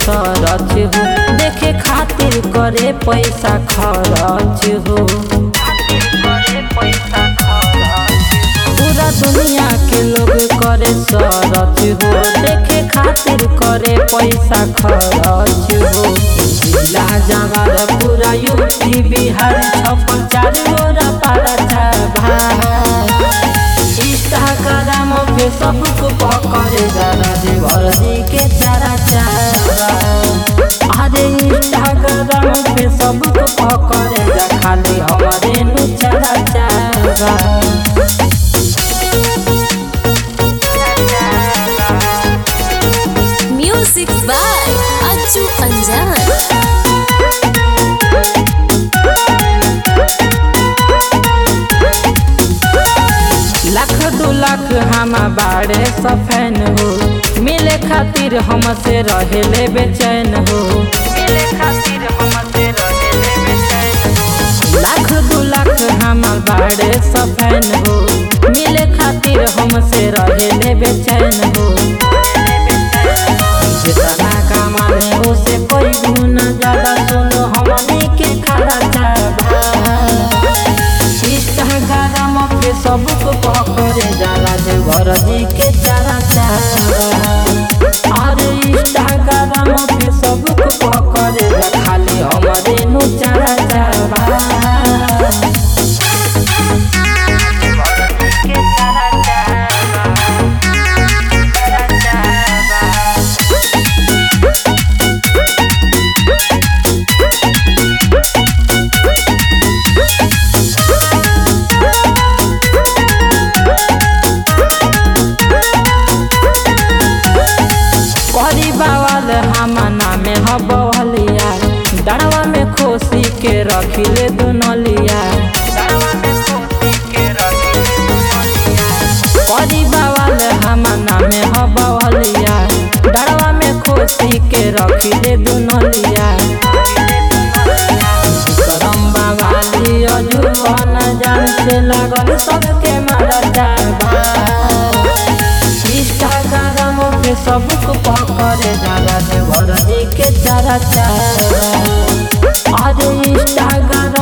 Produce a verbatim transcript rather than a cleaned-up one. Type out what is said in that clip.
सरच हो, देखे खातिर करे पैसा खर्च हो। पूरा दुनिया के लोग करे सरच हो, देखे खातिर करे पैसा खर्च हो। जिला जवार पूरा यूपी बिहार छप्पन चार गोरा पारा इंस्टाग्राम पे सबको पकड़े जाना देवर जी के चारा चारा। अरे इंस्टाग्राम पे सबको पकड़े जा खाली हमारे नु चारा चारा। म्यूजिक बाय अज्जू अंजान। लाख दो लाख हम बाड़े सफैन हो, मिले खातिर हमसे रहेले बेचैन हो। मिले खातिर हमसे रहेले बेचैन हो। लाख दो लाख हम बाड़े सफैन हो, मिले खातिर हमसे रहेले बेचैन हो। जितना कमाने उसे कोई गुना ज्यादा सुनो हमनी के खरा चाबा। इंस्टाग्राम पे सबको पकड़े जाला देवर जी के चारा चारा। अरे इंस्टाग्राम पे सबको पकड़े जा खाली हमारे नु चारा चारा। बावल हमना में हबलिया, डरवा में खोसी के रखिले दुनलिया। करी बावल हमना में हबलिया, डरवा में खोसी के रखिले दुनलिया। करम बावाली अजुवन जान से लगल सबके मारा जाबा। इंस्टाग्राम पे सबको पकड़े जाला देवर जी के चारा चारा। अरे इंस्टाग्राम